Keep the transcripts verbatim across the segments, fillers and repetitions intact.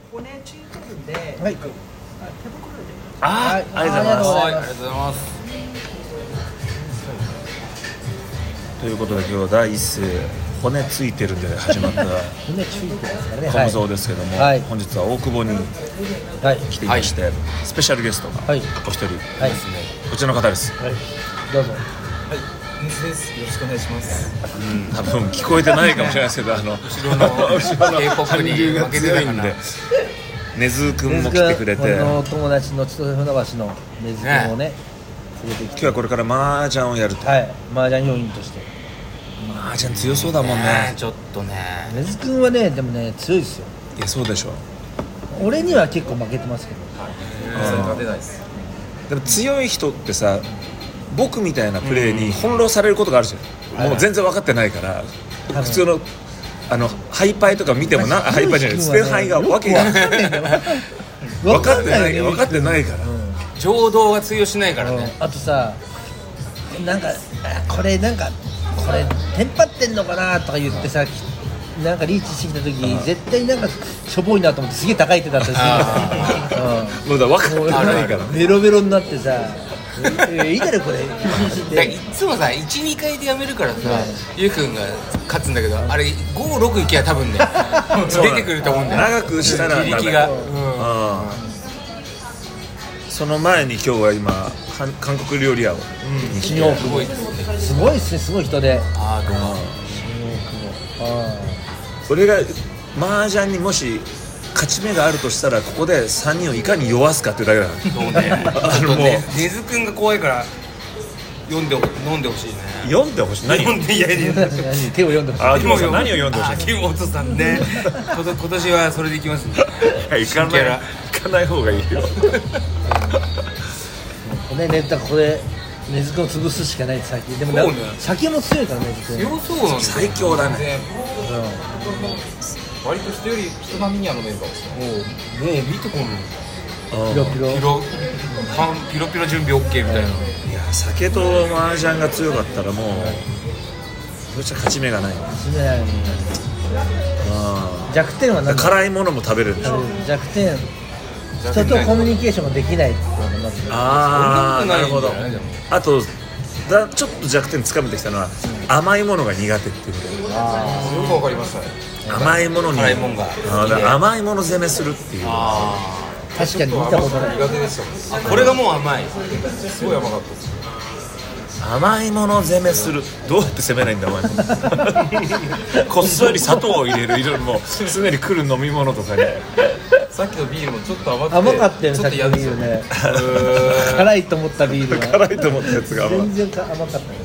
骨ついてるんで、 はい、 手袋で。 あー、ありがとうございます。 はい、 ありがとうございます。 ということで今日は第一声骨ついてるんで始まった骨ついてますからね。 コムゾーですけども、 はい、 本日は大久保にはい来ていまして、はい、スペシャルゲストがお一人、 はい、 こちらの方です。 はい、どうぞ。 はい、ニュースです。よろしくお願いします。 うん、多分聞こえてないかもしれないですけど、あの後ろの後ろの K-ポップに負けてたかな。 根津くんも来てくれて、 僕の友達の千歳船橋の根津くんをね、連れてきて、 今日はこれから麻雀をやると。 はい、麻雀要員として。 麻雀強そうだもんね。 ねちょっとね。 根津くんはね、でもね強いですよ。 いや、そうでしょ。 俺には結構負けてますけど。 それ勝てないです。 でも強い人ってさ、僕みたいなプレーに翻弄されることがあるじゃん、うん、もう全然分かってないから、はい、普通のあのハイパイとか見てもな、ハイパイじゃない、スペンハイがわけが分かってない分かってないから、うん、 情動が通用しないからね、 うん、あとさ、なんかこれなんかこれテンパってんのかなとか言ってさ、なんかリーチしてきた時、うん、絶対なんかしょぼいなと思ってすげえ高い手だったりする、うん、 もうだ分かってないからベロベロになってさえー、いいだろこれだいつもさ いちに 回でやめるからさ、はい、ゆうくんが勝つんだけど、あれごろくいけば多分ね出てくると思うんだよ。 長くしたら自力が、うん、 その前に今日は今韓国料理屋をに来て、うん、すごいですね、すごいですね、すごい人で、 あー、どうも新大久保。 俺が麻雀にもし勝ち目があるとしたら、ここでさんにんをいかに酔わすかっていうだけだからそうね、もう根津くんが怖いから読んで飲んでほしいね。 読んでほしい。何読んでいやいや手を読んでほしい。 あ、でも何を読んでほしい。 木本さんね今年はそれでいきますね。 行かない行かない方がいいよね、ね、ここで根津くんを潰すしかない先でも、ね、先も強いから根津くん強そうなん最強だね、 割と人より人並みには飲めるかもしれない。 もう見てこのピロピロピロピロピロ準備 OK みたいな。いや、 酒と麻雀が強かったらもうそしたら勝ち目がない。 勝ち目ないのに。弱点は何だ。 辛いものも食べれるでしょ。 弱点、人とコミュニケーションができないっていうのがまず。 ああ、なるほど。あとだちょっと弱点つかめてきたのは、うん、甘いものが苦手っていうこと。 ああ、すごくわかりましたね。 甘いものに辛いもんがあだ甘いもの攻めするっていう。 あ確かに見たことない。 苦手でしたもん。 これがもう甘い。 すごい甘かったです。 甘いもの攻めする。どうやって攻めないんだお前こっそり砂糖を入れる。いろいろもう常に来る飲み物とかね。 さっきのビールもちょっと甘くて甘かったよね、 ちょっと嫌ですよね。辛いと思ったビールが辛いと思ったやつが甘全然甘かったね。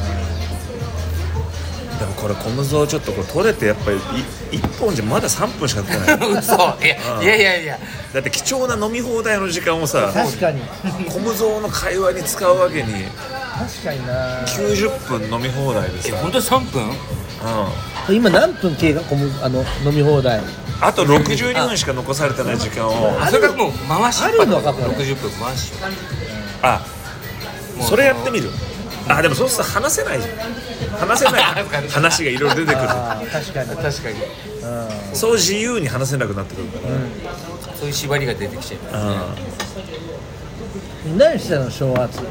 でもこれコムゾーちょっとこれ取れてやっぱりいっぽんじゃまださんぷんしか経ってない嘘。いやいやいやいや、 だって貴重な飲み放題の時間をさ、 確かにコムゾーの会話に使うわけに。 確かにな。 きゅうじゅっぷん飲み放題でさ。 え、本当にさんぷん？うん。 今何分経過、あの飲み放題。 あとろくじゅうにふんしか残されてない時間を。 それがもう回しっぱあるのかこれ。 ろくじゅっぷん回し。 あ、それやってみる。あ、でもそうすると話せないじゃん。話せない話がいろいろ出てくる。 あ、確かに確かに。 うん、そう自由に話せなくなってくるから、うん、 そういう縛りが出てきちゃいますね。何してたの正月？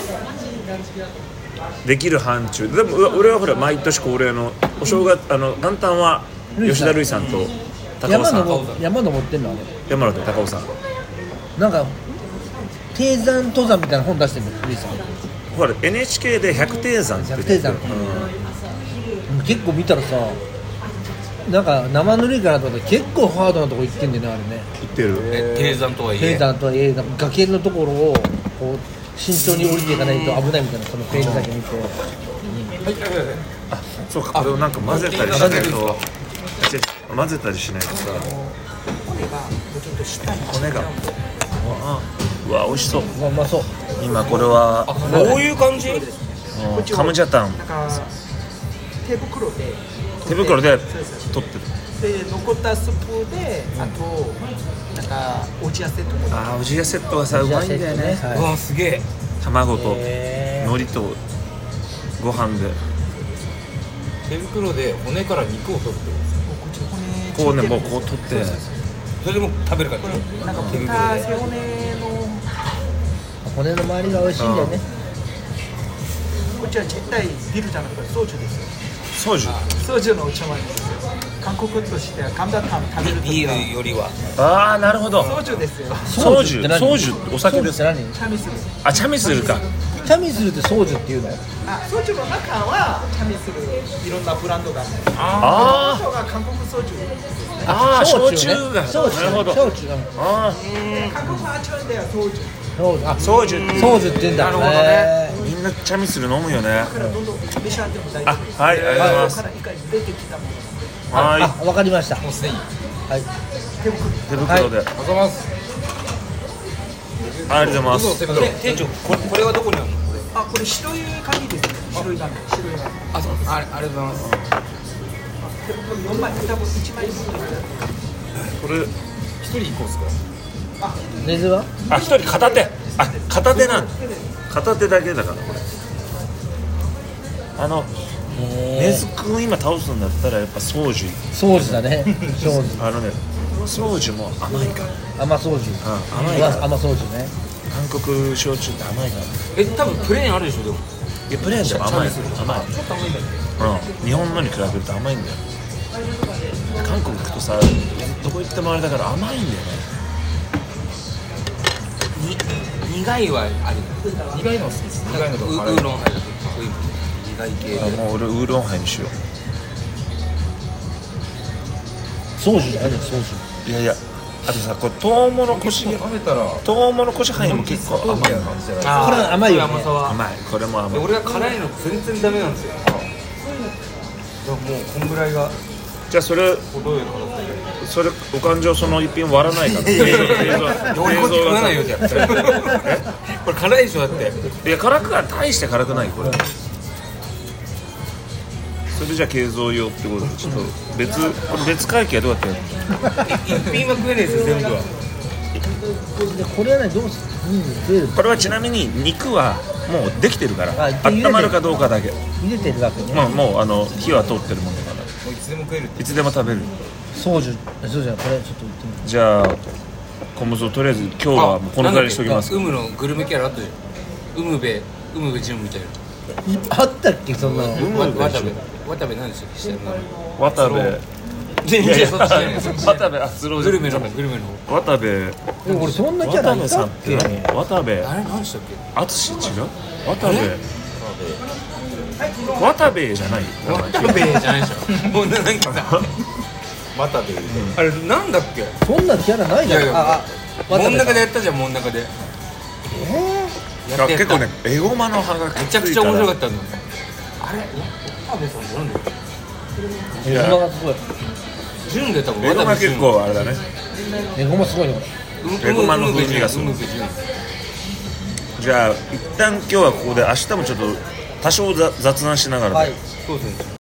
できる範疇でも俺はほら毎年恒例のお正月、あの元旦は吉田類さんと高尾さん、 山登ってんのあれ。 山登って高尾さんなんか低山登山みたいな本出してるの類さん。 ほら エヌエイチケー で百低山って百低山、うん、結構見たらさ、なんか生ぬるいかなと思ったら結構ハードなとこ行ってんだよね、あれね。 行ってる。 え、低山とはいえ低山とはいえ崖のところをこう慎重に降りていかないと危ないみたいな、そのページだけ見て、うん、 あ、そうか、これをなんか混ぜたりしないと混ぜたりしないとさ、骨がうわ、美味しそう。 うまそう。 今これはこういう感じ、 うん、カムジャタン手袋で手袋で取ってる。で残ったスープで、あとなんかおじやセットも。 ああ、おじやセットがさうまいんだよね。 うわ、すげえ。 卵と海苔とご飯で手袋で骨から肉を取ってます。 こうね、もうこう取ってそれでも食べるからね。 なんか豚背骨の骨の周りが美味しいんだよね。 こっちは絶対ビールじゃなくてソジュですよ。 ソジュソジュのお茶碗ですよ。韓国としてはガムダタン食べるときビはールよりは。 ああなるほどソジュですよ。 ソジュって何ソジュってお酒ですソジュって何？ チャミスル。 あチャミスルかチャミスルってソージュっていうのよ。 あ、ソジュの中はチャミスルいろんなブランドがある。 あこの人が韓国ソジュ。 ああ焼酎が焼酎なるほど焼酎うんあ韓国は違うんだよ、ソジュ。 ソージュああソジュソージュって言うんだ。 なるほどねへみんなチャミスル飲むよねだからどんどん召し上がっても大丈あ夫です。 はいありがとうございますから一回出てきたもの。 ーはいあ、わかりました。 もうすでに。 はい。 手袋。 手袋で、 ありがとうございます。 ありがとうございます手袋。 店長これこれはどこにあるの？これ。 あ、これ白い紙ですね。白い紙。白い紙。 あそうあありがとうございます。 手袋四枚、多分一枚ずつ。 これ一人一個ですか。 レズは？ あ一人片手あ片手なんだ片手だけだからこれあの根津君今倒すんだったらやっぱソージュソージュだね。ソージュ。 あのねソージュも甘いから甘ソージュ。 うん甘いから甘ソージュね。 韓国焼酎って甘いからえ多分プレーンあるでしょでも。 いやプレーンでも甘い甘いちょっと甘いんだけうん日本のに比べると甘いんだよ韓国行くとさどこ行ってもあれだから甘いんだよねど。に苦いはある。 苦いの好きです。苦いのとウウか辛いの。 ーロンハイだとそういう苦い系で。 あもう俺ウーロンハイにしよソージュだよね、ソージういやいやあとさこれトウモロコシ食べたらトウモロコシハイも結構甘いみたいな感じじゃない。 あーこれ甘いよね甘さは。 甘いこれも甘いで俺は辛いの全然ダメなんですよ。だからもうこんぐらいがじゃあそれ程よい辛さで。 それお感情その一品割らないから映像映像俺こっち食わないよじゃあ。これ辛いでしょだって。 いや辛くは大して辛くないこれそれじゃあ敬蔵用ってことでちょっと別これ別会計はどうやってやるの一品は食えないですよ全部は。 ュ。で、これはね、どうすうん、食える。 これはちなみに肉はもうできてるからあ茹でて温まるかどうかだけ茹でてるわけね。 まあもうあの火は通ってるもんだからもういつでも食えるって。 いつでも食べるソージュ、そうじゃん、これちょっと言ってみて。 じゃあ小無双とりあえず今日はもうこのぐらいにしときますウムのグルメキャラあったじゃん。ウムベウムベジュンみたいな。 あったっけ、そんなの。 ムベジュンわ渡部渡部何でしたっけ下の名渡部全然そっちじゃないそっちじゃない渡部あスローグルメの方グルメの方。 渡部でも俺そんなキャラ渡部いたっさんってけ？ 何渡部あれ何でしたっけ。 淳違う渡部渡部じゃない渡部じゃないでしょ。もうなんかさまたで。 あれなんだっけ。 そんなキャラないじゃん。 いやいやあ、あ、 真ん中でやったじゃん真ん中で。やったやった結構ねエゴマの葉がめちゃくちゃ面白かっったの。あれ渡部さんってなんだっけ。 エゴマがすごい。 ジュンで多分エゴマ結構あれだねエゴマすごいね、これ。 エゴマの風味がするウムベジュン。 じゃあ一旦今日はここで明日もちょっと多少雑談しながらではい。 そうですね。